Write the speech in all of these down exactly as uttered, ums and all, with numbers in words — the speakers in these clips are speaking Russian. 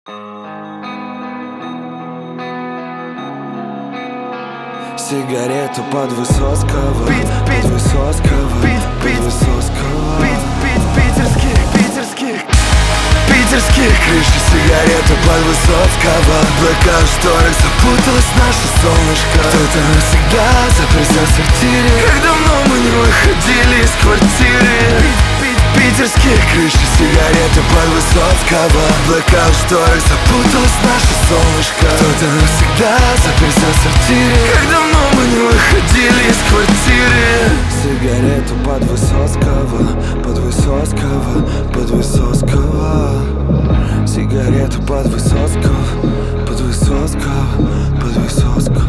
Сигарету под Высоцкого, под Высоцкого, под Высоцкого. Питерских, питерских, питерских крыши, сигарету под Высоцкого. Блэкаут шторы, запуталось наше солнышко. Кто-то навсегда заперся в сортире. Как давно мы не выходили из квартиры. Питерские крыши, сигареты под Высоцкого. Блэкаут шторы, запуталось наше солнышко. Кто-то навсегда заперся в сортире. Как давно мы не выходили из квартиры. Сигарету под Высоцкого, под Высоцкого, под Высоцкого. Сигарету под Высоцкого, под Высоцкого, под Высоцкого.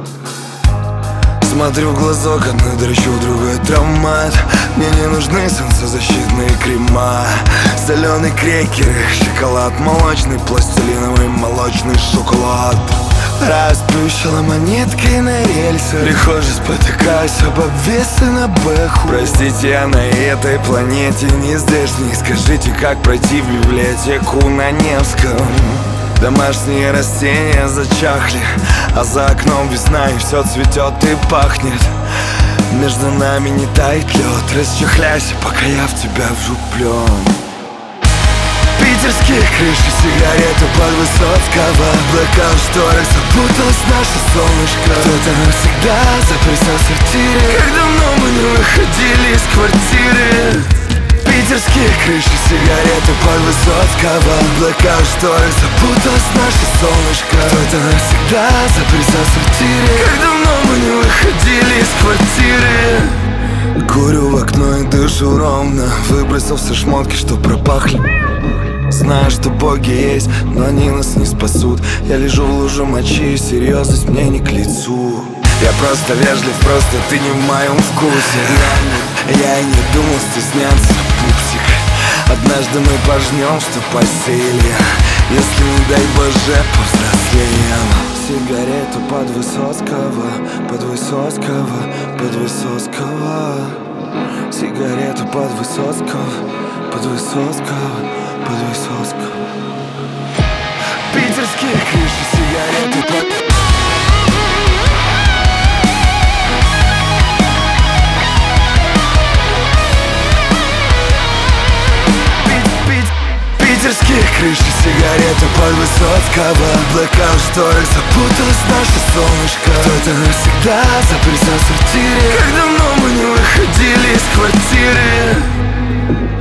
Смотрю в глазок, одной дрочу, в другой травмат. Мне не нужны солнцезащитные крема. Соленые крекеры, шоколад молочный, пластилиновый молочный шоколад. Расплющила монеткой на рельсы. Прихожу, спотыкаюсь об обвесы на бэху. Простите, я на этой планете не здешний. Скажите, как пройти в библиотеку на Невском? Домашние растения зачахли, а за окном весна и все цветет и пахнет. Между нами не тает лед. Расчехляйся, пока я в тебя влюблен. Питерские крыши, сигарету под Высоцкого. Блэкаут шторы, запуталось наше солнышко. Кто-то навсегда заперся в сортире. Как давно мы не выходили из квартиры. Питерские крыши, сигареты под Высоцкого. Блэкаут шторы, запуталось наше солнышко. Кто-то навсегда заперся в сортире. Как давно мы не выходили из квартиры. Курю в окно и дышу ровно. Выбросил все шмотки, что пропахли. Знаю, что боги есть, но они нас не спасут. Я лежу в луже мочи, и серьезность мне не к лицу. Я просто вежлив, просто ты не в моем вкусе. Я и не думал стесняться, пупсик. Однажды мы пожнем, что посеяли. Если, не дай боже, повзрослеем. Сигарету под Высоцкого, под Высоцкого, под Высоцкого. Сигарету под Высоцкого, под Высоцкого, под Высоцкого. Питерские крыши, сигареты под... Питерские крыши, сигареты под Высоцкого. Блэкаут шторы, запуталось наше солнышко. Кто-то навсегда заперся в сортире. Как давно мы не выходили из квартиры.